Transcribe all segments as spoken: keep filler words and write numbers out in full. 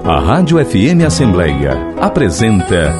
A Rádio F M Assembleia apresenta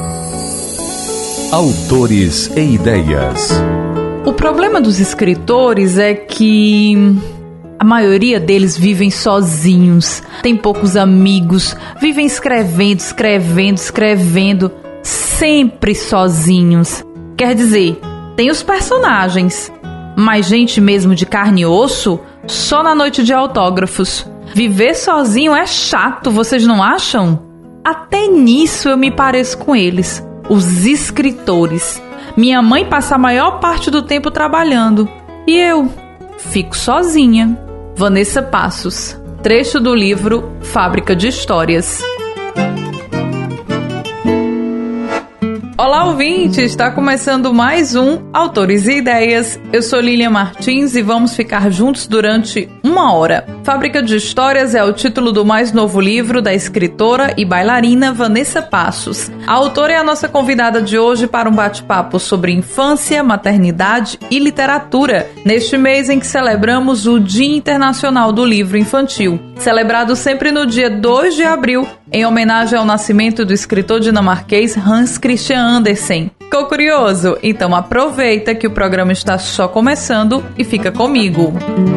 Autores e Ideias. O problema dos escritores é que a maioria deles vivem sozinhos, tem poucos amigos, vivem escrevendo, escrevendo, escrevendo, sempre sozinhos. Quer dizer, tem os personagens, mas gente mesmo de carne e osso, só na noite de autógrafos. Viver sozinho é chato, vocês não acham? Até nisso eu me pareço com eles, os escritores. Minha mãe passa a maior parte do tempo trabalhando e eu fico sozinha. Vanessa Passos, trecho do livro Fábrica de Histórias. Olá, ouvintes! Está começando mais um Autores e Ideias. Eu sou Lilian Martins e vamos ficar juntos durante uma hora. Fábrica de Histórias é o título do mais novo livro da escritora e bailarina Vanessa Passos. A autora é a nossa convidada de hoje para um bate-papo sobre infância, maternidade e literatura, neste mês em que celebramos o Dia Internacional do Livro Infantil, celebrado sempre no dia dois de abril, em homenagem ao nascimento do escritor dinamarquês Hans Christian Andersen. Ficou curioso? Então aproveita que o programa está só começando e fica comigo.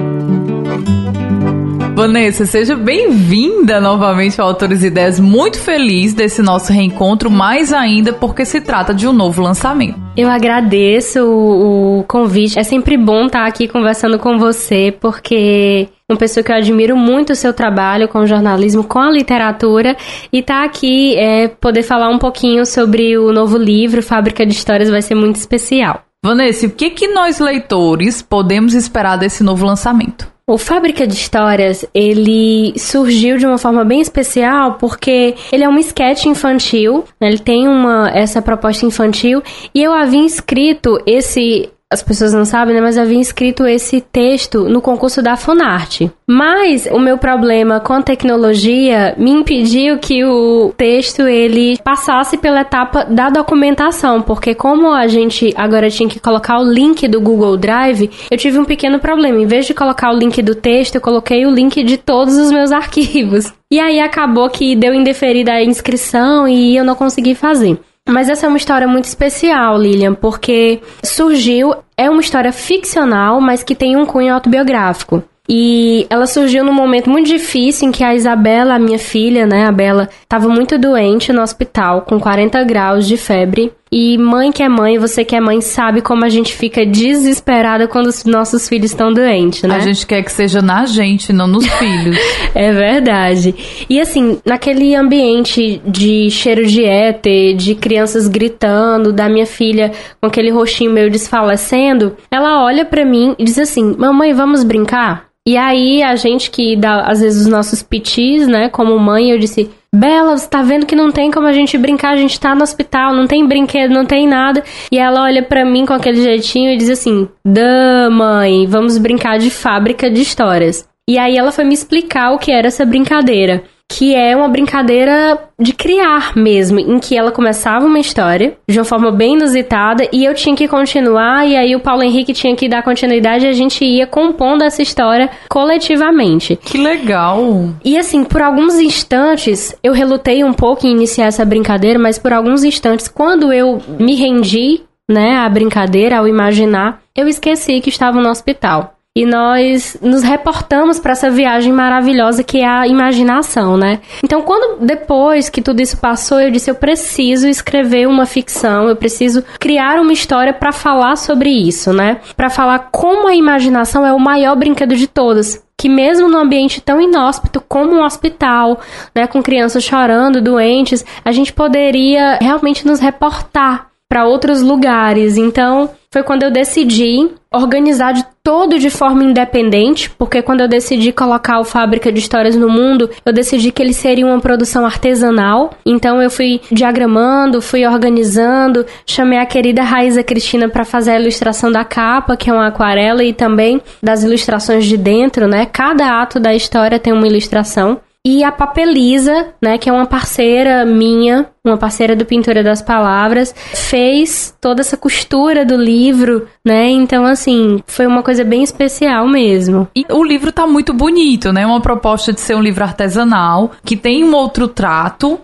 Vanessa, seja bem-vinda novamente ao Autores e Ideias. Muito feliz desse nosso reencontro, mais ainda porque se trata de um novo lançamento. Eu agradeço o, o convite. É sempre bom estar aqui conversando com você, porque uma pessoa que eu admiro muito o seu trabalho com o jornalismo, com a literatura, e estar aqui, é, poder falar um pouquinho sobre o novo livro, Fábrica de Histórias, vai ser muito especial. Vanessa, o que, que nós, leitores, podemos esperar desse novo lançamento? O Fábrica de Histórias, ele surgiu de uma forma bem especial porque ele é um esquete infantil, né? Ele tem uma, essa proposta infantil, e eu havia escrito esse... As pessoas não sabem, né? Mas eu havia escrito esse texto no concurso da Funarte. Mas o meu problema com a tecnologia me impediu que o texto ele passasse pela etapa da documentação, porque como a gente agora tinha que colocar o link do Google Drive, eu tive um pequeno problema. Em vez de colocar o link do texto, eu coloquei o link de todos os meus arquivos. E aí acabou que deu indeferida a inscrição e eu não consegui fazer. Mas essa é uma história muito especial, Lilian, porque surgiu, é uma história ficcional, mas que tem um cunho autobiográfico. E ela surgiu num momento muito difícil em que a Isabela, a minha filha, né, a Bela, estava muito doente no hospital, com quarenta graus de febre. E mãe que é mãe, você que é mãe, sabe como a gente fica desesperada quando os nossos filhos estão doentes, né? A gente quer que seja na gente, não nos filhos. É verdade. E assim, naquele ambiente de cheiro de éter, de crianças gritando, da minha filha com aquele rostinho meio desfalecendo, ela olha pra mim e diz assim: mamãe, vamos brincar? E aí a gente que dá, às vezes, os nossos pitis, né, como mãe, eu disse: Bela, você tá vendo que não tem como a gente brincar, a gente tá no hospital, não tem brinquedo, não tem nada. E ela olha pra mim com aquele jeitinho e diz assim: Dã, mãe, vamos brincar de Fábrica de Histórias. E aí ela foi me explicar o que era essa brincadeira, que é uma brincadeira de criar mesmo, em que ela começava uma história de uma forma bem inusitada e eu tinha que continuar, e aí o Paulo Henrique tinha que dar continuidade e a gente ia compondo essa história coletivamente. Que legal! E assim, por alguns instantes, eu relutei um pouco em iniciar essa brincadeira, mas por alguns instantes, quando eu me rendi, né, à brincadeira, ao imaginar, eu esqueci que estava no hospital. E nós nos reportamos para essa viagem maravilhosa que é a imaginação, né? Então, quando depois que tudo isso passou, eu disse: eu preciso escrever uma ficção, eu preciso criar uma história para falar sobre isso, né? Para falar como a imaginação é o maior brinquedo de todas. Que mesmo num ambiente tão inóspito como um hospital, né, com crianças chorando, doentes, a gente poderia realmente nos reportar para outros lugares. Então, foi quando eu decidi organizar de todo de forma independente, porque quando eu decidi colocar o Fábrica de Histórias no mundo, eu decidi que ele seria uma produção artesanal. Então eu fui diagramando, fui organizando, chamei a querida Raíza Cristina para fazer a ilustração da capa, que é uma aquarela, e também das ilustrações de dentro, né? Cada ato da história tem uma ilustração. E a Papelisa, né, que é uma parceira minha, uma parceira do Pintura das Palavras, fez toda essa costura do livro, né? Então, assim, foi uma coisa bem especial mesmo. E o livro tá muito bonito, né? Uma proposta de ser um livro artesanal, que tem um outro trato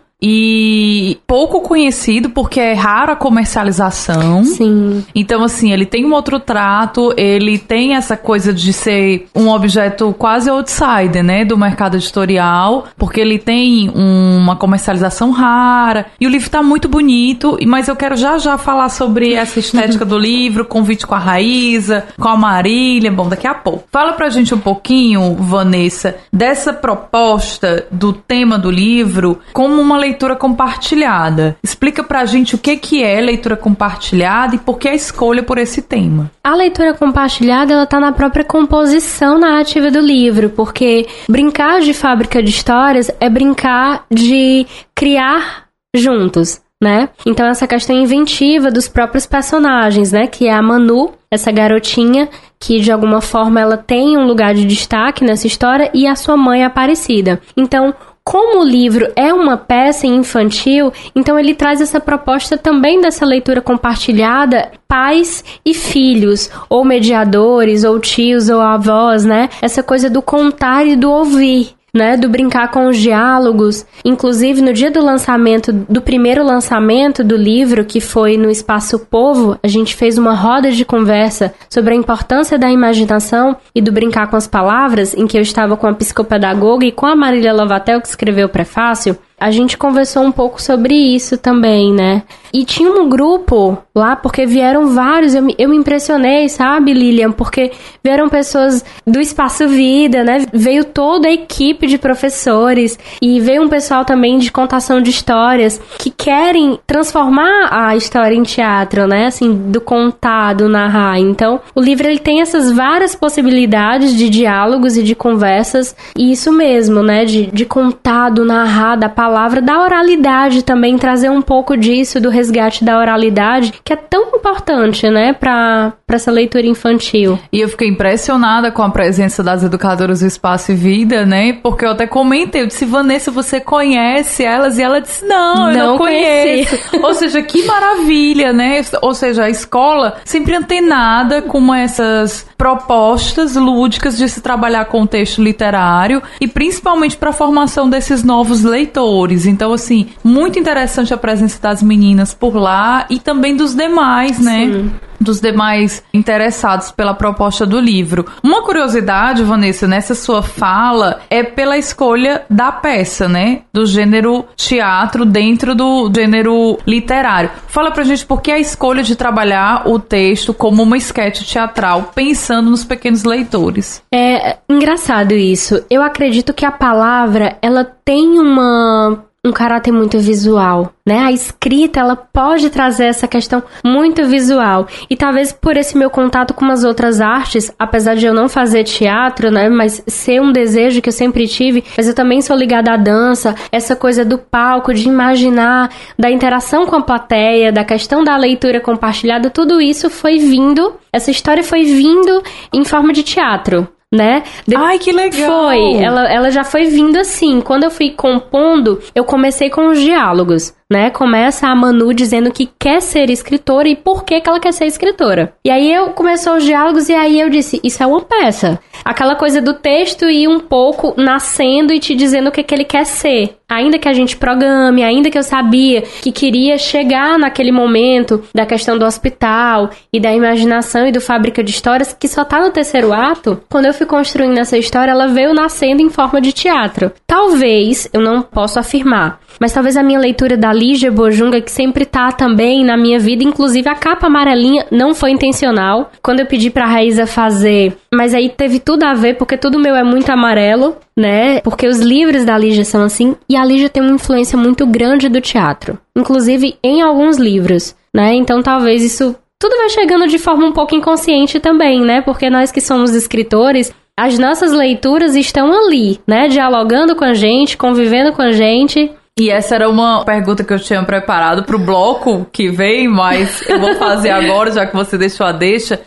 e pouco conhecido porque é rara a comercialização. Sim. Então, assim, ele tem um outro trato, ele tem essa coisa de ser um objeto quase outsider, né, do mercado editorial, porque ele tem uma comercialização rara e o livro tá muito bonito, mas eu quero já já falar sobre essa estética do livro, convite com a Raíza, com a Marília, bom, daqui a pouco. Fala pra gente um pouquinho, Vanessa, dessa proposta do tema do livro como uma leitura leitura compartilhada. Explica pra gente o que, que é leitura compartilhada e por que a escolha por esse tema. A leitura compartilhada, ela tá na própria composição narrativa do livro, porque brincar de fábrica de histórias é brincar de criar juntos, né? Então essa questão inventiva dos próprios personagens, né? Que é a Manu, essa garotinha que de alguma forma ela tem um lugar de destaque nessa história, e a sua mãe Aparecida. Então, como o livro é uma peça infantil, então ele traz essa proposta também dessa leitura compartilhada, pais e filhos, ou mediadores, ou tios, ou avós, né? Essa coisa do contar e do ouvir, né? Do brincar com os diálogos. Inclusive, no dia do lançamento, do primeiro lançamento do livro, que foi no Espaço Povo, a gente fez uma roda de conversa sobre a importância da imaginação e do brincar com as palavras, em que eu estava com a psicopedagoga e com a Marília Lovatel, que escreveu o prefácio. A gente conversou um pouco sobre isso também, né? E tinha um grupo lá, porque vieram vários, eu me, eu me impressionei, sabe, Lilian? Porque vieram pessoas do Espaço Vida, né? Veio toda a equipe de professores e veio um pessoal também de contação de histórias que querem transformar a história em teatro, né? Assim, do contar, do narrar. Então, o livro, ele tem essas várias possibilidades de diálogos e de conversas, e isso mesmo, né? De, de contar, do narrar, da palavra, palavra, da oralidade também, trazer um pouco disso, do resgate da oralidade, que é tão importante, né, para para essa leitura infantil. E eu fiquei impressionada com a presença das educadoras do Espaço e Vida, né, porque eu até comentei, eu disse, Vanessa, você conhece elas? E ela disse, não, eu não, não conheço. Ou seja, que maravilha, né, ou seja, a escola sempre antenada com essas propostas lúdicas de se trabalhar com o texto literário e principalmente para a formação desses novos leitores. Então, assim, muito interessante a presença das meninas por lá e também dos demais, né? Sim. Dos demais interessados pela proposta do livro. Uma curiosidade, Vanessa, nessa sua fala, é pela escolha da peça, né? Do gênero teatro dentro do gênero literário. Fala pra gente por que a escolha de trabalhar o texto como uma esquete teatral, pensando nos pequenos leitores. É engraçado isso. Eu acredito que a palavra, ela tem uma... um caráter muito visual, né? A escrita, ela pode trazer essa questão muito visual. E talvez por esse meu contato com as outras artes, apesar de eu não fazer teatro, né? Mas ser um desejo que eu sempre tive, mas eu também sou ligada à dança, essa coisa do palco, de imaginar, da interação com a plateia, da questão da leitura compartilhada, tudo isso foi vindo, essa história foi vindo em forma de teatro, né? De... Ai, que legal! Foi, ela, ela já foi vindo assim. Quando eu fui compondo, eu comecei com os diálogos, né? Começa a Manu dizendo que quer ser escritora e por que que ela quer ser escritora. E aí eu começou os diálogos e aí eu disse, isso é uma peça. Aquela coisa do texto ir um pouco nascendo e te dizendo o que que ele quer ser. Ainda que a gente programe, ainda que eu sabia que queria chegar naquele momento da questão do hospital e da imaginação e do Fábrica de Histórias, que só tá no terceiro ato, quando eu fui construindo essa história, ela veio nascendo em forma de teatro. Talvez, eu não posso afirmar, mas talvez a minha leitura da Lígia Bojunga, que sempre tá também na minha vida, inclusive a capa amarelinha não foi intencional. Quando eu pedi pra Raíza fazer, mas aí teve tudo a ver, porque tudo meu é muito amarelo, né? Porque os livros da Lígia são assim, e a Lígia tem uma influência muito grande do teatro, inclusive em alguns livros, né? Então talvez isso tudo vai chegando de forma um pouco inconsciente também, né? Porque nós que somos escritores, as nossas leituras estão ali, né? Dialogando com a gente, convivendo com a gente. E essa era uma pergunta que eu tinha preparado pro bloco que vem, mas eu vou fazer agora, já que você deixou a deixa. Se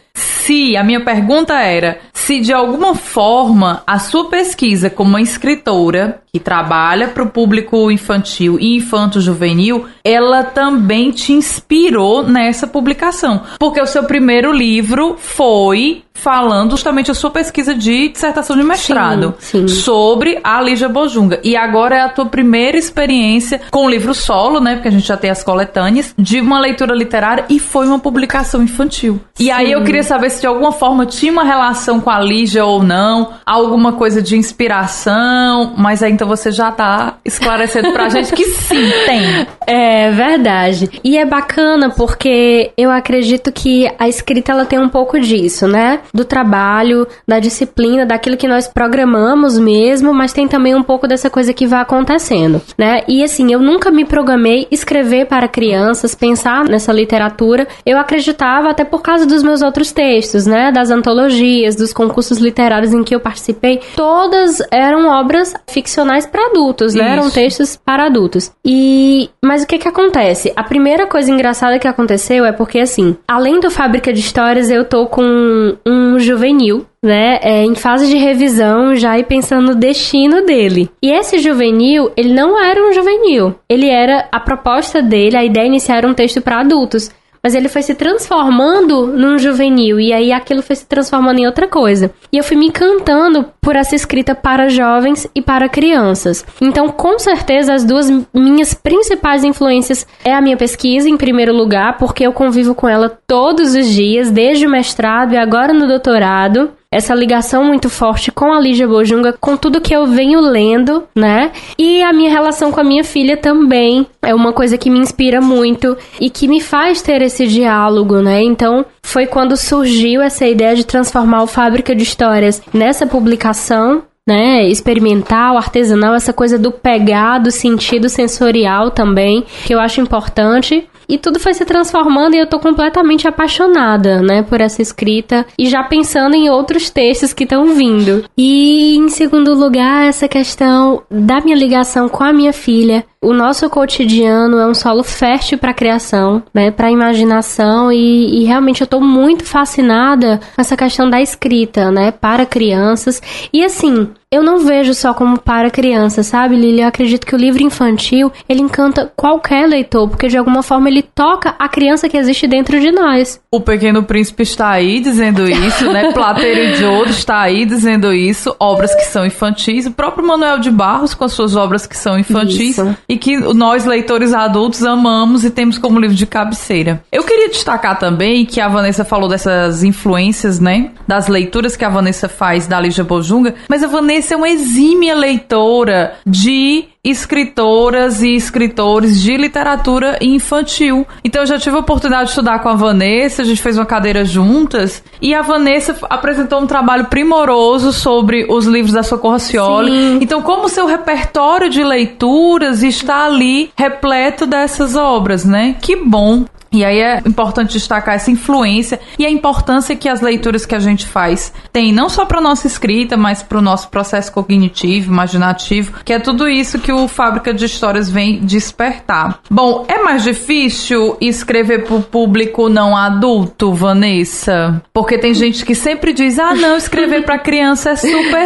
se, a minha pergunta era, se de alguma forma a sua pesquisa como uma escritora que trabalha para o público infantil e infanto-juvenil, ela também te inspirou nessa publicação. Porque o seu primeiro livro foi falando justamente a sua pesquisa de dissertação de mestrado sim, sim. sobre a Lígia Bojunga. E agora é a tua primeira experiência com o livro solo, né? Porque a gente já tem as coletâneas, de uma leitura literária e foi uma publicação infantil. Sim. E aí eu queria saber se de alguma forma tinha uma relação com a Lígia ou não, alguma coisa de inspiração, mas aí então você já tá esclarecendo pra gente que sim, tem. É verdade. E é bacana porque eu acredito que a escrita ela tem um pouco disso, né? Do trabalho, da disciplina, daquilo que nós programamos mesmo, mas tem também um pouco dessa coisa que vai acontecendo, né? E assim, eu nunca me programei escrever para crianças, pensar nessa literatura. Eu acreditava até por causa dos meus outros textos, né? Das antologias, dos concursos literários em que eu participei, todas eram obras ficcionais para adultos, né? Isso. Eram textos para adultos. E mas o que que acontece? A primeira coisa engraçada que aconteceu é porque assim, além do Fábrica de Histórias, eu tô com um juvenil, né, é, em fase de revisão, já ir pensando no destino dele. E esse juvenil, ele não era um juvenil. Ele era, a proposta dele, a ideia inicial era um texto para adultos. Mas ele foi se transformando num juvenil, e aí aquilo foi se transformando em outra coisa. E eu fui me encantando por essa escrita para jovens e para crianças. Então, com certeza, as duas minhas principais influências é a minha pesquisa, em primeiro lugar, porque eu convivo com ela todos os dias, desde o mestrado e agora no doutorado. Essa ligação muito forte com a Lígia Bojunga, com tudo que eu venho lendo, né? E a minha relação com a minha filha também é uma coisa que me inspira muito e que me faz ter esse diálogo, né? Então, foi quando surgiu essa ideia de transformar o Fábrica de Histórias nessa publicação, né, experimental, artesanal, essa coisa do pegar, do sentido sensorial também, que eu acho importante. E tudo foi se transformando e eu tô completamente apaixonada, né, por essa escrita e já pensando em outros textos que estão vindo. E, em segundo lugar, essa questão da minha ligação com a minha filha. O nosso cotidiano é um solo fértil para a criação, né, para a imaginação e, e realmente eu tô muito fascinada com essa questão da escrita, né, para crianças. E assim, eu não vejo só como para crianças, sabe, Lili? Eu acredito que o livro infantil, ele encanta qualquer leitor, porque de alguma forma ele toca a criança que existe dentro de nós. O Pequeno Príncipe está aí dizendo isso, né? Plateiro de Ouro está aí dizendo isso, obras que são infantis, o próprio Manuel de Barros com as suas obras que são infantis. Isso. E que nós, leitores adultos, amamos e temos como livro de cabeceira. Eu queria destacar também que a Vanessa falou dessas influências, né? Das leituras que a Vanessa faz da Lígia Bojunga, mas a Vanessa é uma exímia leitora de escritoras e escritores de literatura infantil. Então eu já tive a oportunidade de estudar com a Vanessa, a gente fez uma cadeira juntas, e a Vanessa apresentou um trabalho primoroso sobre os livros da Socorro Racioli. Sim. Então como o seu repertório de leituras está ali repleto dessas obras, né? Que bom! E aí é importante destacar essa influência e a importância que as leituras que a gente faz têm, não só para a nossa escrita, mas para o nosso processo cognitivo, imaginativo, que é tudo isso que o Fábrica de Histórias vem despertar. Bom, é mais difícil escrever para o público não adulto, Vanessa? Porque tem gente que sempre diz, ah, não, escrever para criança é super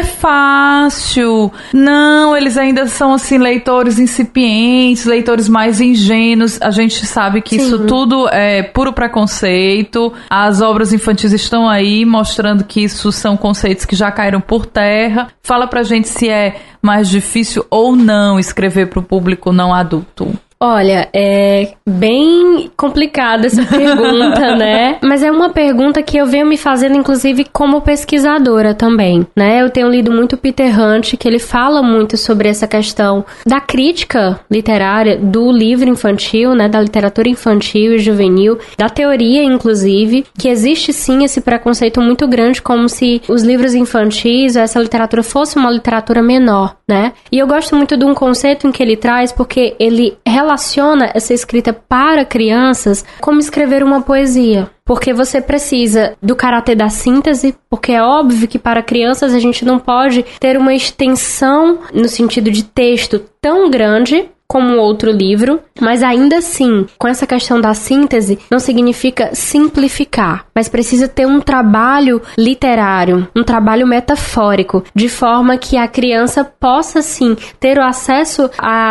fácil. Não, eles ainda são, assim, leitores incipientes, leitores mais ingênuos. A gente sabe que Sim. isso tudo é puro preconceito. As obras infantis estão aí mostrando que isso são conceitos que já caíram por terra. Fala pra gente se é mais difícil ou não escrever pro público não adulto. Olha, é bem complicada essa pergunta, né? Mas é uma pergunta que eu venho me fazendo, inclusive, como pesquisadora também, né? Eu tenho lido muito Peter Hunt, que ele fala muito sobre essa questão da crítica literária do livro infantil, né? Da literatura infantil e juvenil, da teoria, inclusive, que existe sim esse preconceito muito grande, como se os livros infantis ou essa literatura fosse uma literatura menor, né? E eu gosto muito de um conceito em que ele traz, porque ele relaciona essa escrita para crianças como escrever uma poesia. Porque você precisa do caráter da síntese, porque é óbvio que para crianças a gente não pode ter uma extensão no sentido de texto tão grande, como outro livro, mas ainda assim, com essa questão da síntese, não significa simplificar, mas precisa ter um trabalho literário, um trabalho metafórico, de forma que a criança possa, sim, ter o acesso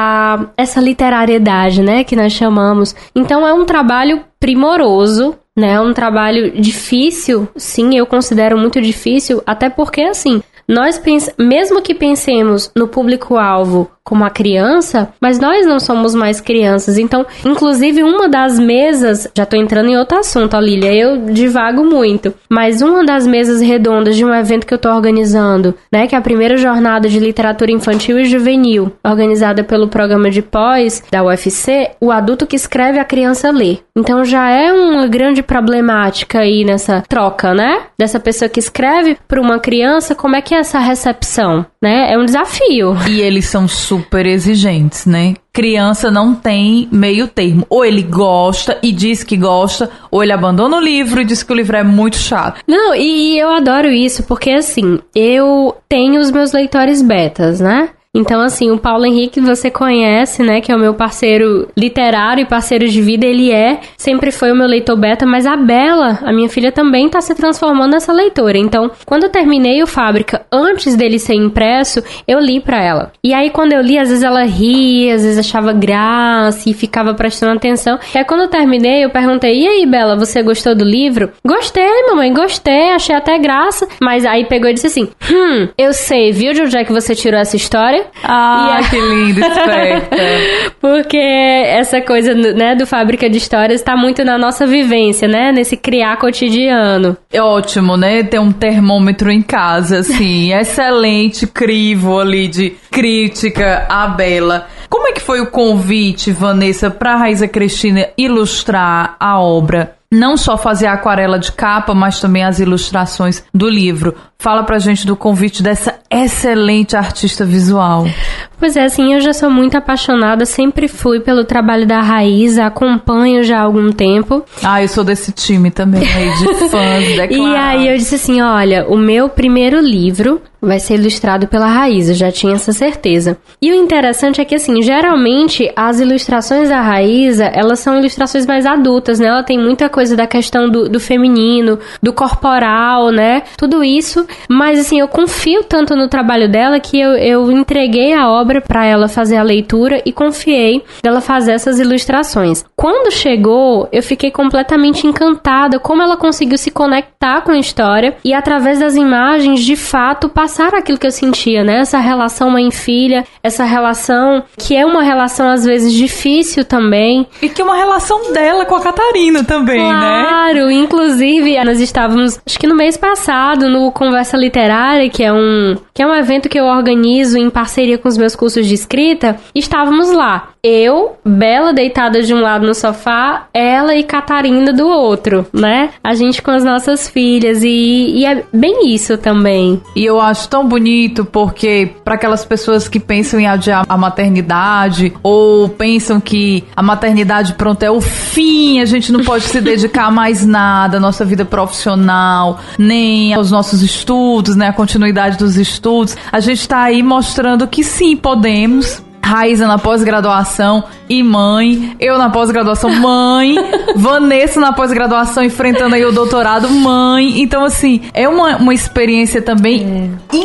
a essa literariedade, né, que nós chamamos. Então, é um trabalho primoroso, né, é um trabalho difícil, sim, eu considero muito difícil, até porque, assim, nós, mesmo que pensemos no público-alvo como a criança, mas nós não somos mais crianças. Então, inclusive, uma das mesas... Já tô entrando em outro assunto, ó, Lília, eu divago muito. Mas uma das mesas redondas de um evento que eu tô organizando, né, que é a primeira jornada de literatura infantil e juvenil, organizada pelo programa de pós da U F C, o adulto que escreve, a criança lê. Então, já é uma grande problemática aí nessa troca, né? Dessa pessoa que escreve para uma criança, como é que é essa recepção, né? É um desafio. E eles são super exigentes, né? Criança não tem meio termo. Ou ele gosta e diz que gosta, ou ele abandona o livro e diz que o livro é muito chato. Não, e eu adoro isso, porque assim, eu tenho os meus leitores betas, né? Então, assim, o Paulo Henrique você conhece, né, que é o meu parceiro literário e parceiro de vida, ele é, sempre foi o meu leitor beta, mas a Bela, a minha filha, também tá se transformando nessa leitora. Então, quando eu terminei o Fábrica, antes dele ser impresso, eu li pra ela. E aí, quando eu li, às vezes ela ria, às vezes achava graça e ficava prestando atenção. E aí, quando eu terminei, eu perguntei, e aí, Bela, você gostou do livro? Gostei, mamãe, gostei, achei até graça. Mas aí pegou e disse assim, hum, eu sei, viu de onde é que você tirou essa história? Ah, e que lindo, esperta. Porque essa coisa, né, do Fábrica de Histórias tá muito na nossa vivência, né? Nesse criar cotidiano. É ótimo, né? Ter um termômetro em casa, assim. Excelente crivo ali de crítica à Bela. Como é que foi o convite, Vanessa, pra Raíza Cristina ilustrar a obra? Não só fazer a aquarela de capa, mas também as ilustrações do livro. Fala pra gente do convite dessa excelente artista visual. Pois é, assim, eu já sou muito apaixonada, sempre fui pelo trabalho da Raíza, acompanho já há algum tempo. Ah, eu sou desse time também, aí, de fãs declarados. E aí eu disse assim, olha, o meu primeiro livro vai ser ilustrado pela Raíza, já tinha essa certeza. E o interessante é que, assim, geralmente as ilustrações da Raíza, elas são ilustrações mais adultas, né? Ela tem muita coisa da questão do, do feminino, do corporal, né? Tudo isso. Mas, assim, eu confio tanto no trabalho dela que eu, eu entreguei a obra para ela fazer a leitura e confiei dela fazer essas ilustrações. Quando chegou, eu fiquei completamente encantada como ela conseguiu se conectar com a história e, através das imagens, de fato, passar aquilo que eu sentia, né? Essa relação mãe-filha, essa relação que é uma relação, às vezes, difícil também. E que é uma relação dela com a Catarina também, claro, né? Claro, inclusive, nós estávamos, acho que no mês passado, no Conversa Literária, que é um, que é um evento que eu organizo em parceria com os meus cursos de escrita, e estávamos lá. Eu, Bela deitada de um lado no sofá, ela e Catarina do outro, né? A gente com as nossas filhas, e, e é bem isso também. E eu acho tão bonito porque para aquelas pessoas que pensam em adiar a maternidade ou pensam que a maternidade, pronto, é o fim, a gente não pode se dedicar a mais nada, a nossa vida profissional, nem aos nossos estudos, né, a continuidade dos estudos, a gente tá aí mostrando que sim, podemos. Raíza na pós-graduação e mãe, eu na pós-graduação mãe, Vanessa na pós-graduação enfrentando aí o doutorado mãe. Então, assim, é uma, uma experiência também é.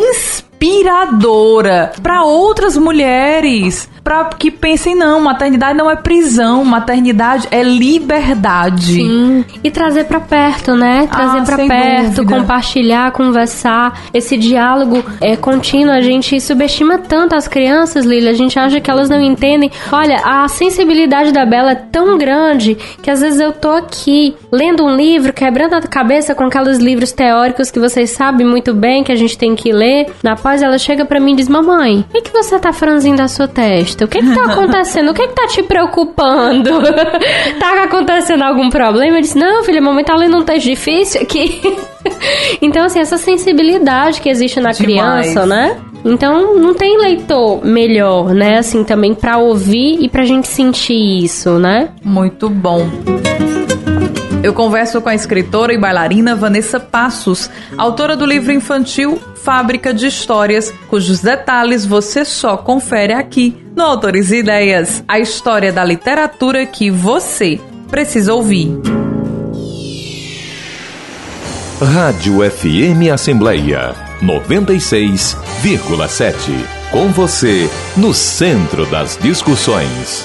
inspiradora para outras mulheres, para que pensem, não, maternidade não é prisão, maternidade é liberdade. Sim, e trazer para perto, né? Trazer ah, para perto, dúvida. Compartilhar, conversar, esse diálogo é contínuo. A gente subestima tanto as crianças, Lília, a gente acha que elas não entendem. Olha, a sensibilidade da Bela é tão grande que às vezes eu tô aqui lendo um livro, quebrando a cabeça com aqueles livros teóricos que vocês sabem muito bem que a gente tem que ler. Na pós, ela chega para mim e diz, mamãe, o que, que você tá franzindo a sua testa? O que que tá acontecendo? O que que tá te preocupando? Tá acontecendo algum problema? Eu disse, não, filha, mamãe tá lendo um texto difícil aqui. Então, assim, essa sensibilidade que existe na Demais. criança, né? Então, não tem leitor melhor, né? Assim, também pra ouvir e pra gente sentir isso, né? Muito bom. Eu converso com a escritora e bailarina Vanessa Passos, autora do livro infantil Fábrica de Histórias, cujos detalhes você só confere aqui no Autores e Ideias, a história da literatura que você precisa ouvir. Rádio F M Assembleia noventa e seis vírgula sete. Com você, no centro das discussões.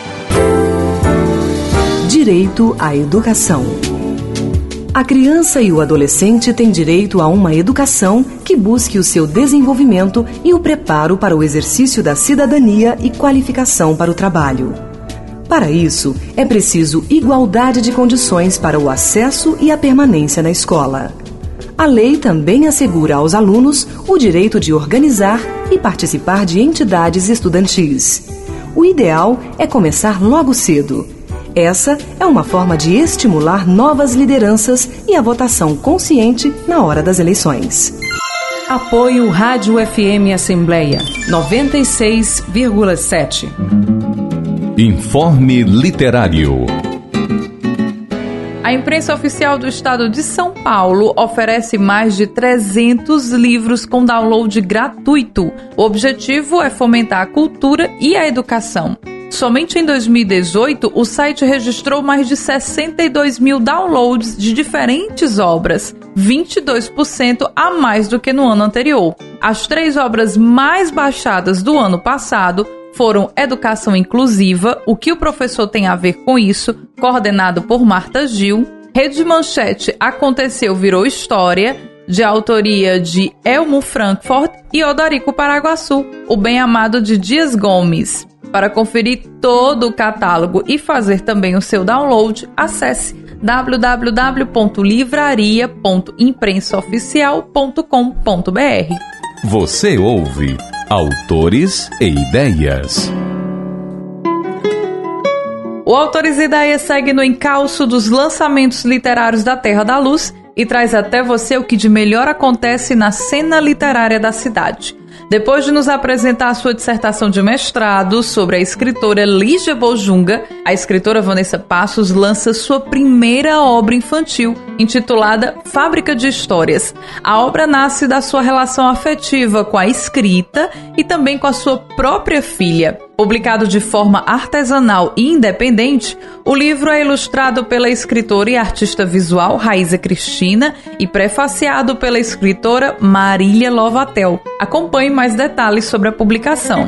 Direito à educação. A criança e o adolescente têm direito a uma educação que busque o seu desenvolvimento e o preparo para o exercício da cidadania e qualificação para o trabalho. Para isso, é preciso igualdade de condições para o acesso e a permanência na escola. A lei também assegura aos alunos o direito de organizar e participar de entidades estudantis. O ideal é começar logo cedo. Essa é uma forma de estimular novas lideranças e a votação consciente na hora das eleições. Apoio Rádio F M Assembleia noventa e seis vírgula sete. Informe Literário. A imprensa oficial do estado de São Paulo oferece mais de trezentos livros com download gratuito. O objetivo é fomentar a cultura e a educação. Somente em dois mil e dezoito, o site registrou mais de sessenta e dois mil downloads de diferentes obras, vinte e dois por cento a mais do que no ano anterior. As três obras mais baixadas do ano passado foram Educação Inclusiva, O que o professor tem a ver com isso, coordenado por Marta Gil, Rede Manchete, Aconteceu, Virou História, de autoria de Elmo Frankfurt, e Odorico Paraguaçu, O Bem Amado de Dias Gomes. Para conferir todo o catálogo e fazer também o seu download, acesse w w w ponto livraria ponto imprensa oficial ponto com ponto b r. Você ouve Autores e Ideias. O Autores e Ideias segue no encalço dos lançamentos literários da Terra da Luz e traz até você o que de melhor acontece na cena literária da cidade. Depois de nos apresentar a sua dissertação de mestrado sobre a escritora Lígia Bojunga, a escritora Vanessa Passos lança sua primeira obra infantil, intitulada Fábrica de Histórias. A obra nasce da sua relação afetiva com a escrita e também com a sua própria filha. Publicado de forma artesanal e independente, o livro é ilustrado pela escritora e artista visual Raíza Cristina e prefaciado pela escritora Marília Lovatel. Acompanhe mais detalhes sobre a publicação.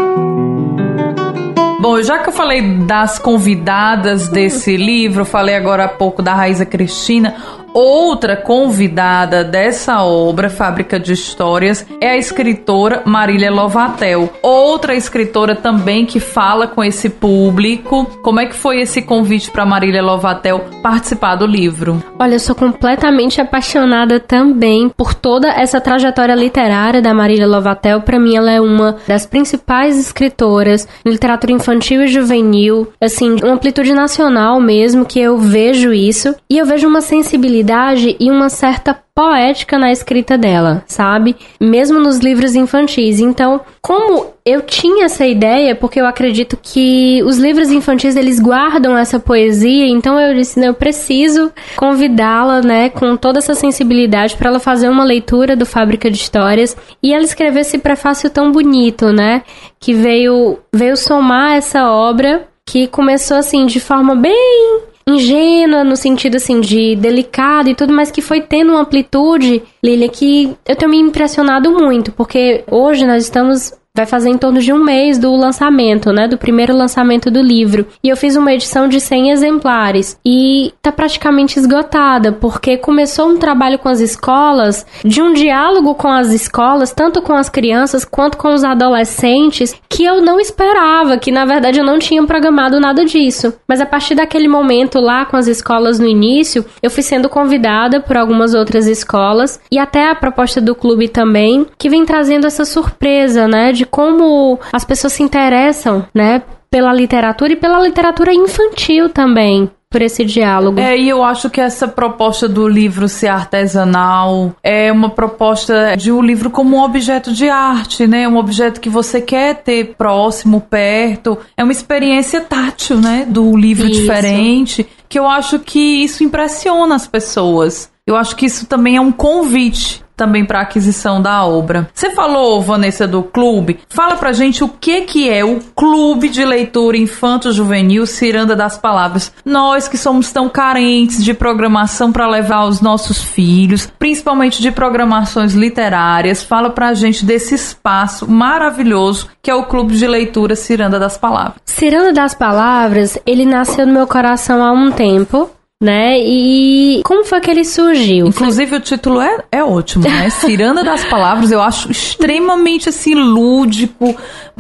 Bom, já que eu falei das convidadas desse livro, falei agora há pouco da Raíza Cristina, outra convidada dessa obra, Fábrica de Histórias, é a escritora Marília Lovatel. Outra escritora também que fala com esse público. Como é que foi esse convite para Marília Lovatel participar do livro? Olha, eu sou completamente apaixonada também por toda essa trajetória literária da Marília Lovatel. Para mim, ela é uma das principais escritoras de literatura infantil e juvenil, assim, uma amplitude nacional mesmo, que eu vejo isso. E eu vejo uma sensibilidade e uma certa poética na escrita dela, sabe? Mesmo nos livros infantis. Então, como eu tinha essa ideia, porque eu acredito que os livros infantis, eles guardam essa poesia, então eu disse, né, eu preciso convidá-la, né, com toda essa sensibilidade para ela fazer uma leitura do Fábrica de Histórias, e ela escrever esse prefácio tão bonito, né, que veio, veio somar essa obra, que começou, assim, de forma bem ingênua, no sentido, assim, de delicado e tudo, mas que foi tendo uma amplitude, Lília, que eu tenho me impressionado muito, porque hoje nós estamos... vai fazer em torno de um mês do lançamento, né, do primeiro lançamento do livro. E eu fiz uma edição de cem exemplares e tá praticamente esgotada, porque começou um trabalho com as escolas, de um diálogo com as escolas, tanto com as crianças quanto com os adolescentes, que eu não esperava, que na verdade eu não tinha programado nada disso. Mas a partir daquele momento lá com as escolas no início, eu fui sendo convidada por algumas outras escolas e até a proposta do clube também, que vem trazendo essa surpresa, né, de como as pessoas se interessam, né, pela literatura e pela literatura infantil também. por esse diálogo. É, e eu acho que essa proposta do livro ser artesanal é uma proposta de um livro como um objeto de arte, né? Um objeto que você quer ter próximo, perto. É uma experiência tátil, né? Do livro Isso. diferente, que eu acho que isso impressiona as pessoas. Eu acho que isso também é um convite também para a aquisição da obra. Você falou, Vanessa, do clube. Fala pra gente o que que é o Clube de Leitura Infanto-Juvenil Ciranda das Palavras. Nós que somos tão carentes de programação para levar aos nossos filhos, principalmente de programações literárias, fala pra gente desse espaço maravilhoso que é o Clube de Leitura Ciranda das Palavras. Ciranda das Palavras, ele nasceu no meu coração há um tempo, né? E como foi que ele surgiu? Inclusive o título é, é ótimo, né? Ciranda das Palavras, eu acho extremamente assim lúdico,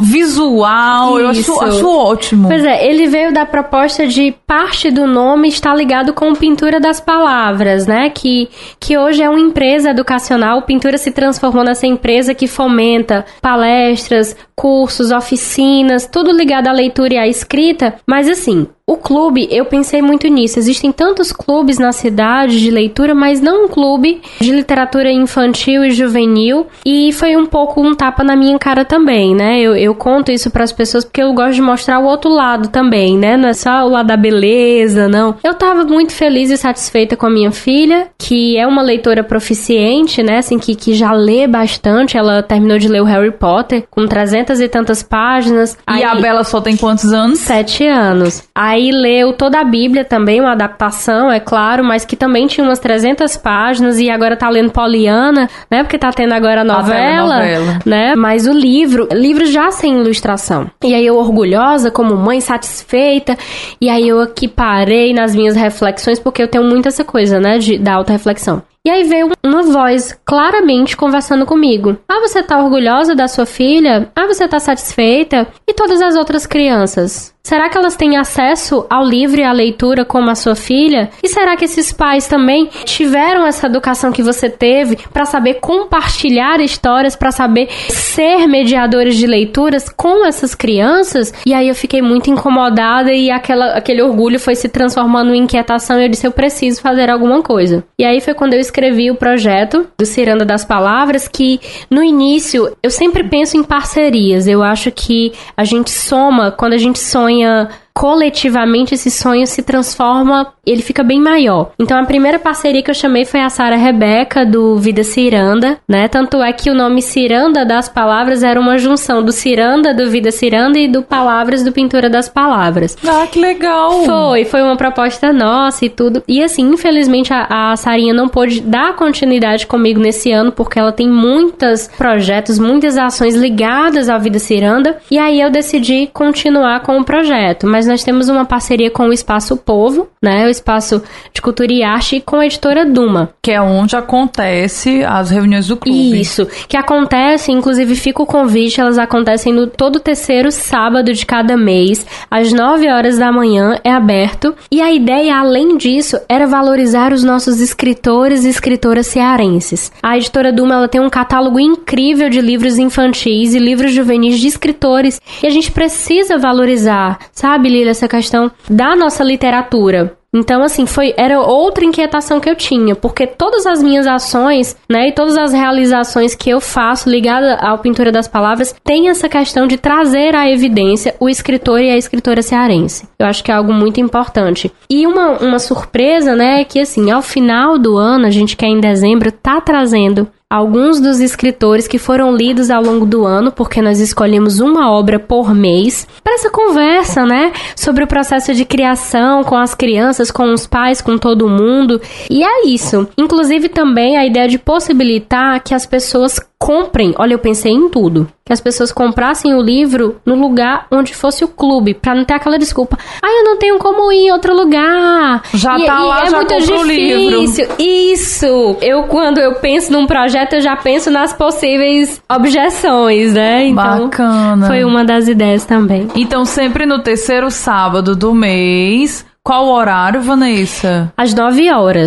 visual, Isso. eu acho, acho ótimo. Pois é, ele veio da proposta de parte do nome estar ligado com Pintura das Palavras, né? Que, que hoje é uma empresa educacional. Pintura se transformou nessa empresa que fomenta palestras, cursos, oficinas, tudo ligado à leitura e à escrita. Mas assim, o clube, eu pensei muito nisso. Existem tantos clubes na cidade de leitura, mas não um clube de literatura infantil e juvenil. E foi um pouco um tapa na minha cara também, né? Eu, eu conto isso para as pessoas porque eu gosto de mostrar o outro lado também, né? Não é só o lado da beleza, não. Eu tava muito feliz e satisfeita com a minha filha, que é uma leitora proficiente, né? Assim, que, que já lê bastante. Ela terminou de ler o Harry Potter com trezentas e tantas páginas. E Aí, a Bela só tem quantos anos? Sete anos. Aí Aí leu toda a Bíblia também, uma adaptação, é claro, mas que também tinha umas trezentas páginas e agora tá lendo Poliana, né? Porque tá tendo agora a novela, a telenovela, né? Mas o livro, livro já sem ilustração. E aí eu orgulhosa, como mãe, satisfeita, e aí eu aqui parei nas minhas reflexões, porque eu tenho muito essa coisa, né? De, da autorreflexão. E aí veio uma voz claramente conversando comigo. Ah, você tá orgulhosa da sua filha? Ah, você tá satisfeita? E todas as outras crianças? Será que elas têm acesso ao livro e à leitura como a sua filha? E será que esses pais também tiveram essa educação que você teve para saber compartilhar histórias, para saber ser mediadores de leituras com essas crianças? E aí eu fiquei muito incomodada e aquela, aquele orgulho foi se transformando em inquietação e eu disse, eu preciso fazer alguma coisa. E aí foi quando eu escrevi o projeto do Ciranda das Palavras, que no início eu sempre penso em parcerias. Eu acho que a gente soma, quando a gente sonha coletivamente, esse sonho se transforma, ele fica bem maior. Então a primeira parceria que eu chamei foi a Sara Rebeca, do Vida Ciranda, né? Tanto é que o nome Ciranda das Palavras era uma junção do Ciranda, do Vida Ciranda, e do Palavras, do Pintura das Palavras. Ah, que legal! Foi, foi uma proposta nossa e tudo. E assim, infelizmente a, a Sarinha não pôde dar continuidade comigo nesse ano, porque ela tem muitos projetos, muitas ações ligadas à Vida Ciranda, e aí eu decidi continuar com o projeto. Mas nós temos uma parceria com o Espaço Povo, né? O Espaço de Cultura e Arte, e com a editora Duma. Que é onde acontece as reuniões do clube. Isso, que acontece, inclusive fica o convite, elas acontecem no todo terceiro sábado de cada mês, às nove horas da manhã, é aberto. E a ideia, além disso, era valorizar os nossos escritores e escritoras cearenses. A editora Duma, ela tem um catálogo incrível de livros infantis e livros juvenis de escritores, e a gente precisa valorizar, sabe, Lila, essa questão da nossa literatura. Então, assim, foi, era outra inquietação que eu tinha, porque todas as minhas ações, né, e todas as realizações que eu faço ligada à Pintura das Palavras, tem essa questão de trazer à evidência o escritor e a escritora cearense. Eu acho que é algo muito importante. E uma, uma surpresa, né, é que, assim, ao final do ano, a gente quer em dezembro, tá trazendo alguns dos escritores que foram lidos ao longo do ano, porque nós escolhemos uma obra por mês, para essa conversa, né, sobre o processo de criação com as crianças, com os pais, com todo mundo. E é isso. Inclusive também a ideia de possibilitar que as pessoas comprem, olha, eu pensei em tudo, que as pessoas comprassem o livro no lugar onde fosse o clube, pra não ter aquela desculpa, ah, eu não tenho como ir em outro lugar, já e, tá e lá, é já muito comprou difícil. o livro. Isso, eu quando eu penso num projeto, eu já penso nas possíveis objeções, né, então bacana. Foi uma das ideias também. Então sempre no terceiro sábado do mês, qual o horário, Vanessa? Às nove horas.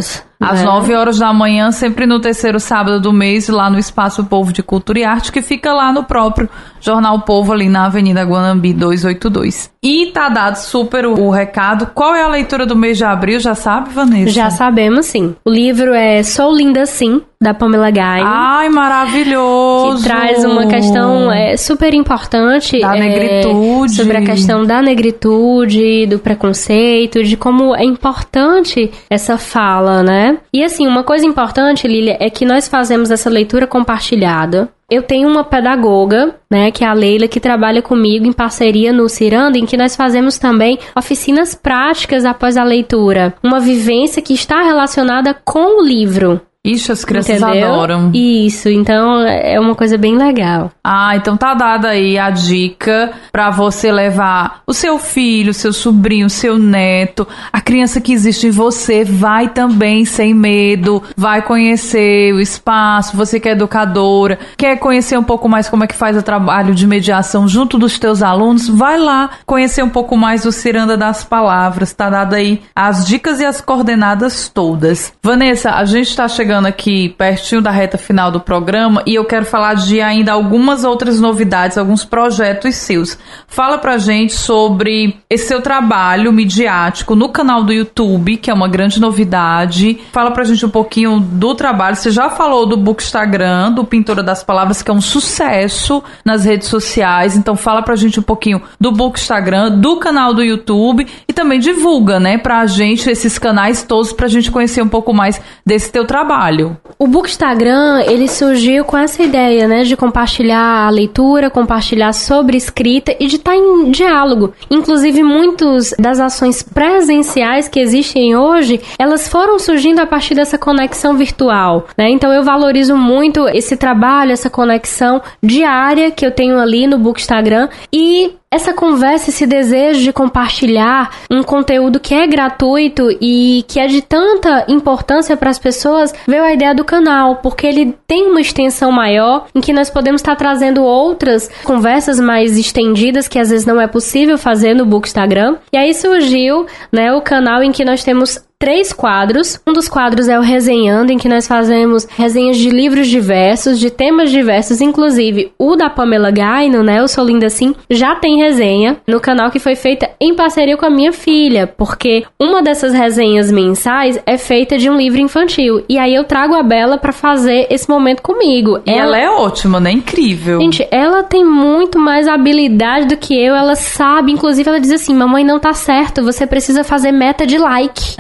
Às né? nove horas da manhã, sempre no terceiro sábado do mês, lá no Espaço Povo de Cultura e Arte, que fica lá no próprio Jornal Povo, ali na Avenida Guanambi duzentos e oitenta e dois. E tá dado super o, o recado. Qual é a leitura do mês de abril? Já sabe, Vanessa? Já sabemos, sim. O livro é Sou Linda Sim, da Pamela Gaino. Ai, maravilhoso! Que traz uma questão é, super importante. Da é, negritude. Sobre a questão da negritude, do preconceito, de como é importante essa fala, né? E assim, uma coisa importante, Lília, é que nós fazemos essa leitura compartilhada. Eu tenho uma pedagoga, né, que é a Leila, que trabalha comigo em parceria no Ciranda, em que nós fazemos também oficinas práticas após a leitura. Uma vivência que está relacionada com o livro. Ixi, as crianças Entendeu? adoram. Isso, então é uma coisa bem legal. Ah, então tá dada aí a dica pra você levar o seu filho, seu sobrinho, seu neto, a criança que existe em você, vai também sem medo, vai conhecer o espaço, você que é educadora, quer conhecer um pouco mais como é que faz o trabalho de mediação junto dos teus alunos, vai lá conhecer um pouco mais do Ciranda das Palavras, tá dada aí as dicas e as coordenadas todas. Vanessa, a gente tá chegando aqui pertinho da reta final do programa e eu quero falar de ainda algumas outras novidades, alguns projetos seus. Fala pra gente sobre esse seu trabalho midiático no canal do YouTube, que é uma grande novidade. Fala pra gente um pouquinho do trabalho. Você já falou do Bookstagram, do Pintora das Palavras, que é um sucesso nas redes sociais. Então fala pra gente um pouquinho do Bookstagram, do canal do YouTube e também divulga, né, pra gente esses canais todos pra gente conhecer um pouco mais desse teu trabalho. O Bookstagram, ele surgiu com essa ideia, né, de compartilhar a leitura, compartilhar sobre escrita e de estar em diálogo. Inclusive, muitas das ações presenciais que existem hoje, elas foram surgindo a partir dessa conexão virtual, né? Então, eu valorizo muito esse trabalho, essa conexão diária que eu tenho ali no Bookstagram e essa conversa, esse desejo de compartilhar um conteúdo que é gratuito e que é de tanta importância para as pessoas, veio a ideia do canal, porque ele tem uma extensão maior em que nós podemos estar trazendo outras conversas mais estendidas que às vezes não é possível fazer no Bookstagram. E aí surgiu, né, o canal em que nós temos três quadros. Um dos quadros é o Resenhando, em que nós fazemos resenhas de livros diversos, de temas diversos, inclusive o da Pamela Gaino, né, o Sou Linda Sim, já tem resenha no canal que foi feita em parceria com a minha filha, porque uma dessas resenhas mensais é feita de um livro infantil, e aí eu trago a Bela pra fazer esse momento comigo. E ela, ela é ótima, né? Incrível. Gente, ela tem muito mais habilidade do que eu, ela sabe, inclusive ela diz assim, mamãe, não tá certo, você precisa fazer meta de like.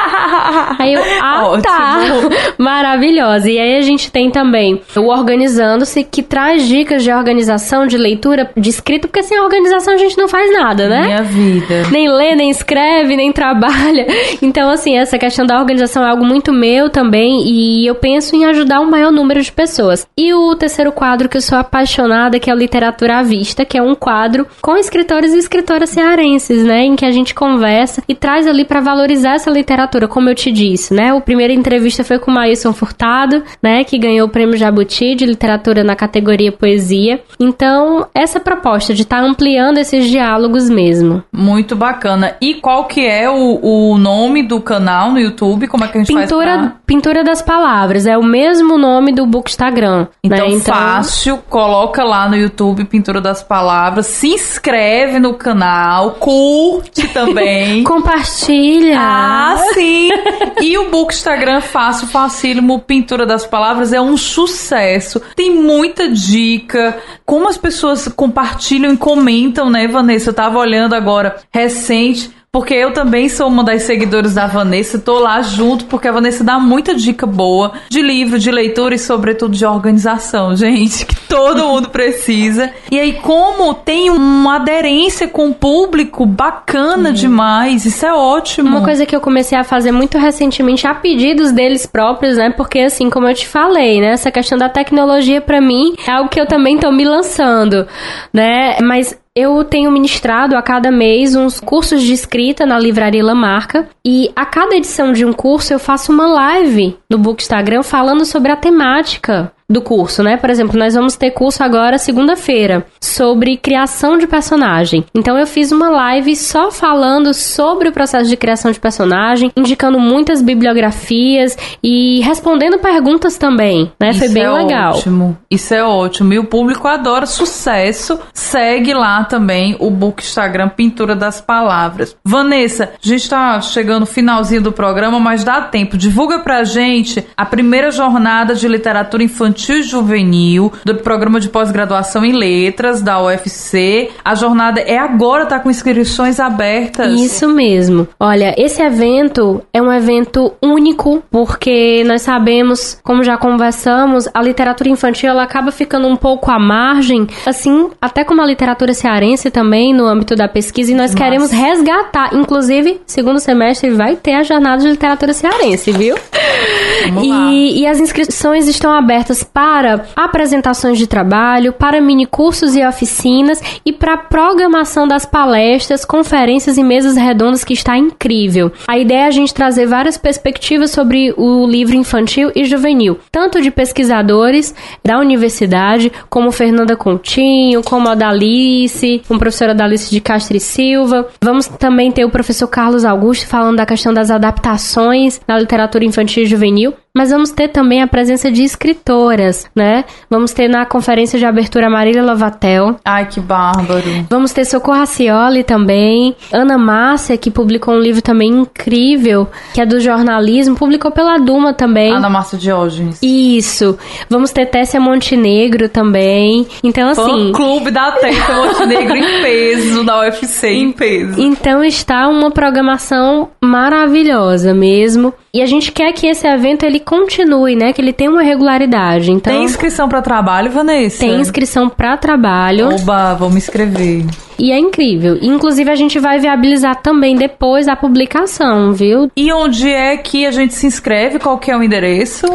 Aí eu, ah, ótimo. Tá, maravilhosa. E aí a gente tem também o Organizando-se, que traz dicas de organização, de leitura, de escrita, porque sem organização a gente não faz nada, né? Minha vida. Nem lê, nem escreve, nem trabalha. Então, assim, essa questão da organização é algo muito meu também, e eu penso em ajudar um maior número de pessoas. E o terceiro quadro que eu sou apaixonada, que é o Literatura à Vista, que é um quadro com escritores e escritoras cearenses, né? Em que a gente conversa e traz ali pra valorizar essa literatura, como eu te disse, né? A primeira entrevista foi com o Maílson Furtado, né? Que ganhou o Prêmio Jabuti de Literatura na categoria Poesia. Então, essa proposta de estar tá ampliando esses diálogos mesmo. Muito bacana. E qual que é o, o nome do canal no YouTube? Como é que a gente Pintura, faz pra... Pintura das Palavras. É o mesmo nome do Bookstagram. Então, né? Então, fácil. Coloca lá no YouTube Pintura das Palavras. Se inscreve no canal. Curte também. Compartilha. Ah, sim. E o Bookstagram, fácil, facílimo, Pintura das Palavras, é um sucesso. Tem muita dica. Como as pessoas compartilham e comentam, né, Vanessa? Eu tava olhando agora, recente, porque eu também sou uma das seguidoras da Vanessa, tô lá junto, porque a Vanessa dá muita dica boa de livro, de leitura e sobretudo de organização, gente, que todo mundo precisa. E aí, como tem uma aderência com o público bacana, sim, demais, isso é ótimo. Uma coisa que eu comecei a fazer muito recentemente, a pedidos deles próprios, né, porque assim, como eu te falei, né, essa questão da tecnologia pra mim é algo que eu também tô me lançando, né, mas eu tenho ministrado a cada mês uns cursos de escrita na Livraria Lamarca, e a cada edição de um curso eu faço uma live no Bookstagram falando sobre a temática. do curso, né? Por exemplo, nós vamos ter curso agora, segunda-feira, sobre criação de personagem. Então eu fiz uma live só falando sobre o processo de criação de personagem, indicando muitas bibliografias e respondendo perguntas também, né? Isso Foi bem é legal. Ótimo. Isso é ótimo. E o público adora sucesso. Segue lá também o book Instagram Pintura das Palavras. Vanessa, a gente tá chegando no finalzinho do programa, mas dá tempo. Divulga pra gente a primeira jornada de literatura infantil e juvenil do programa de pós-graduação em letras da U F C. A jornada é agora, tá com inscrições abertas. Isso mesmo. Olha, esse evento é um evento único, porque nós sabemos, como já conversamos, a literatura infantil ela acaba ficando um pouco à margem, assim, até como a literatura cearense também, no âmbito da pesquisa, e nós Nossa. queremos resgatar. Inclusive, segundo semestre vai ter a jornada de literatura cearense, viu? Vamos lá. E, e as inscrições estão abertas para apresentações de trabalho, para minicursos e oficinas e para programação das palestras, conferências e mesas redondas, que está incrível. A ideia é a gente trazer várias perspectivas sobre o livro infantil e juvenil, tanto de pesquisadores da universidade, como Fernanda Coutinho, como a Dalice, como a professora Dalice de Castro e Silva. Vamos também ter o professor Carlos Augusto falando da questão das adaptações na literatura infantil e juvenil. Mas vamos ter também a presença de escritoras, né? Vamos ter na conferência de abertura Marília Lovatel. Ai, que bárbaro. Vamos ter Socorro Racioli também. Ana Márcia, que publicou um livro também incrível, que é do jornalismo. Publicou pela Duma também. Ana Márcia Diógenes. Isso. Vamos ter Tessia Montenegro também. Então, assim... Fã-clube da Tessia Montenegro em peso, da U F C em peso. Então está uma programação maravilhosa mesmo. E a gente quer que esse evento ele continue, né? Que ele tenha uma regularidade. Então, tem inscrição para trabalho, Vanessa? Tem inscrição para trabalho. Oba, vou me inscrever. E é incrível. Inclusive, a gente vai viabilizar também depois a publicação, viu? E onde é que a gente se inscreve? Qual que é o endereço?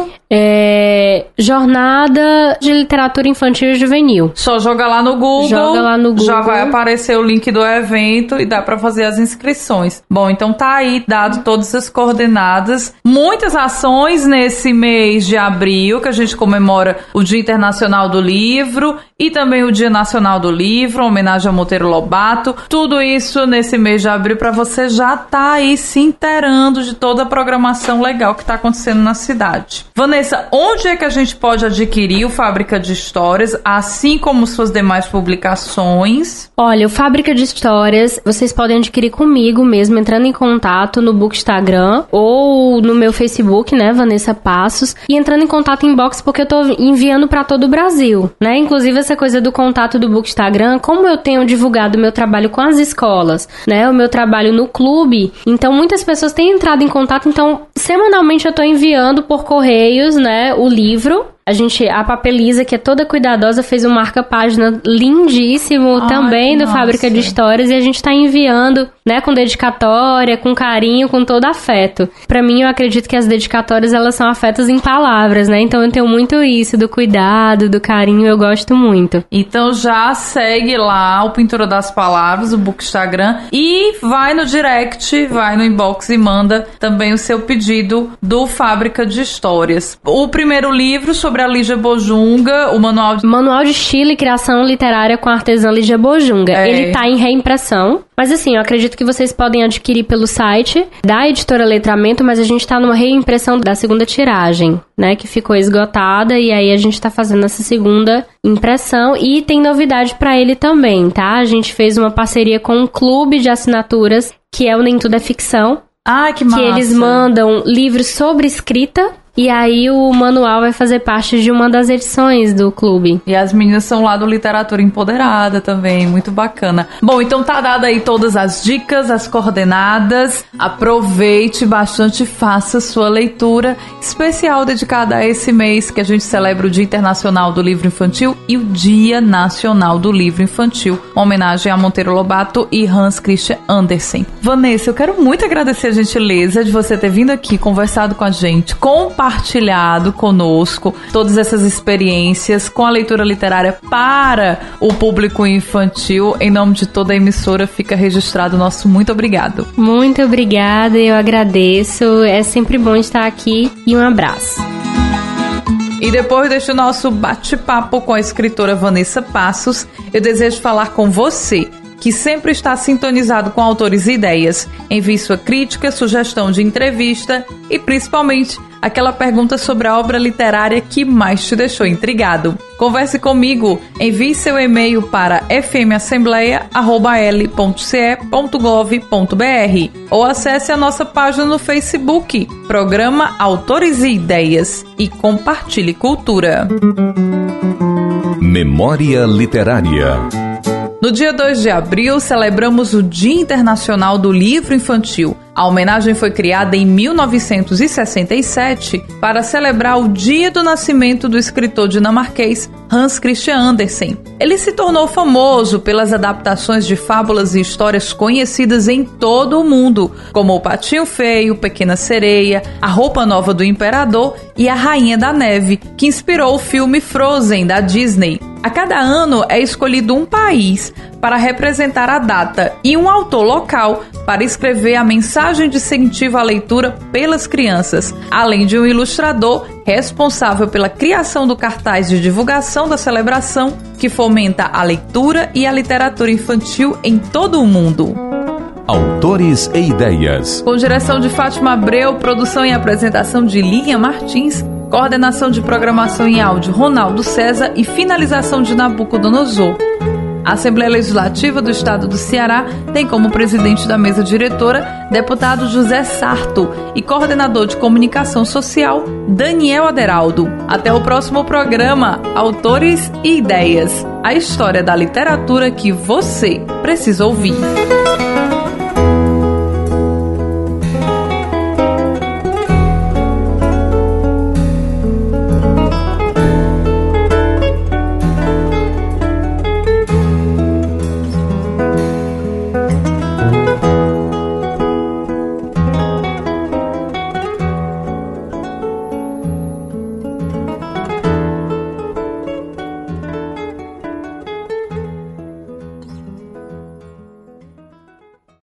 É... Jornada de Literatura Infantil e Juvenil. Só joga lá no Google. Joga lá no Google. Já vai aparecer o link do evento e dá para fazer as inscrições. Bom, então tá aí dado todas as coordenadas. Muitas ações nesse mês de abril, que a gente comemora o Dia Internacional do Livro e também o Dia Nacional do Livro, homenagem a Monteiro Lobato. Tudo isso nesse mês de abril para você já tá aí se inteirando de toda a programação legal que tá acontecendo na cidade. Vanessa, onde é que a gente pode adquirir o Fábrica de Histórias, assim como suas demais publicações? Olha, o Fábrica de Histórias, vocês podem adquirir comigo mesmo, entrando em contato no Book Instagram ou no meu Facebook, né, Vanessa Passos, e entrando em contato em inbox, porque eu tô enviando para todo o Brasil, né? Inclusive essa coisa do contato do Book Instagram, como eu tenho divulgado o meu trabalho com as escolas, né, o meu trabalho no clube, então muitas pessoas têm entrado em contato, então semanalmente eu tô enviando por correios, né, o livro. A gente, a Papelisa, que é toda cuidadosa, fez um marca-página lindíssimo. Ai, também do Fábrica de Histórias, e a gente tá enviando, né, com dedicatória, com carinho, com todo afeto. Pra mim, eu acredito que as dedicatórias, elas são afetos em palavras, né? Então eu tenho muito isso, do cuidado, do carinho, eu gosto muito. Então já segue lá o Pintura das Palavras, o Book Instagram, e vai no direct, vai no inbox e manda também o seu pedido do Fábrica de Histórias. O primeiro livro sobre sobre a Lígia Bojunga, o manual de... Manual de Estilo e Criação Literária com a Artesã Lígia Bojunga. É. Ele tá em reimpressão, mas assim, eu acredito que vocês podem adquirir pelo site da editora Letramento, mas a gente tá numa reimpressão da segunda tiragem, né, que ficou esgotada, e aí a gente tá fazendo essa segunda impressão, e tem novidade pra ele também, tá? A gente fez uma parceria com um clube de assinaturas, que é o Nem Tudo é Ficção. Ah, que massa! Que eles mandam livros sobre escrita, e aí o manual vai fazer parte de uma das edições do clube. E as meninas são lá do Literatura Empoderada também, muito bacana. Bom, então tá dada aí todas as dicas, as coordenadas. Aproveite bastante, faça sua leitura especial dedicada a esse mês que a gente celebra o Dia Internacional do Livro Infantil e o Dia Nacional do Livro Infantil. Uma homenagem a Monteiro Lobato e Hans Christian Andersen. Vanessa, eu quero muito agradecer a gentileza de você ter vindo aqui, conversado com a gente, compartilhado compartilhado conosco todas essas experiências com a leitura literária para o público infantil. Em nome de toda a emissora, fica registrado o nosso muito obrigado. Muito obrigada, eu agradeço. É sempre bom estar aqui e um abraço. E depois deste nosso bate-papo com a escritora Vanessa Passos, eu desejo falar com você, que sempre está sintonizado com Autores e Ideias. Envie sua crítica, sugestão de entrevista e, principalmente, aquela pergunta sobre a obra literária que mais te deixou intrigado. Converse comigo, envie seu e-mail para f m assembleia arroba l ponto c e ponto gov ponto b r ou acesse a nossa página no Facebook, Programa Autores e Ideias, e compartilhe cultura. Memória Literária. No dia dois de abril, celebramos o Dia Internacional do Livro Infantil. A homenagem foi criada em mil novecentos e sessenta e sete para celebrar o dia do nascimento do escritor dinamarquês Hans Christian Andersen. Ele se tornou famoso pelas adaptações de fábulas e histórias conhecidas em todo o mundo, como O Patinho Feio, Pequena Sereia, A Roupa Nova do Imperador e A Rainha da Neve, que inspirou o filme Frozen, da Disney. A cada ano é escolhido um país para representar a data e um autor local para escrever a mensagem de incentivo à leitura pelas crianças, além de um ilustrador responsável pela criação do cartaz de divulgação da celebração, que fomenta a leitura e a literatura infantil em todo o mundo. Autores e Ideias. Com direção de Fátima Abreu, produção e apresentação de Lilian Martins, coordenação de programação em áudio Ronaldo César e finalização de Nabucodonosor. A Assembleia Legislativa do Estado do Ceará tem como presidente da mesa diretora deputado José Sarto e coordenador de comunicação social Daniel Aderaldo. Até o próximo programa Autores e Ideias, a história da literatura que você precisa ouvir.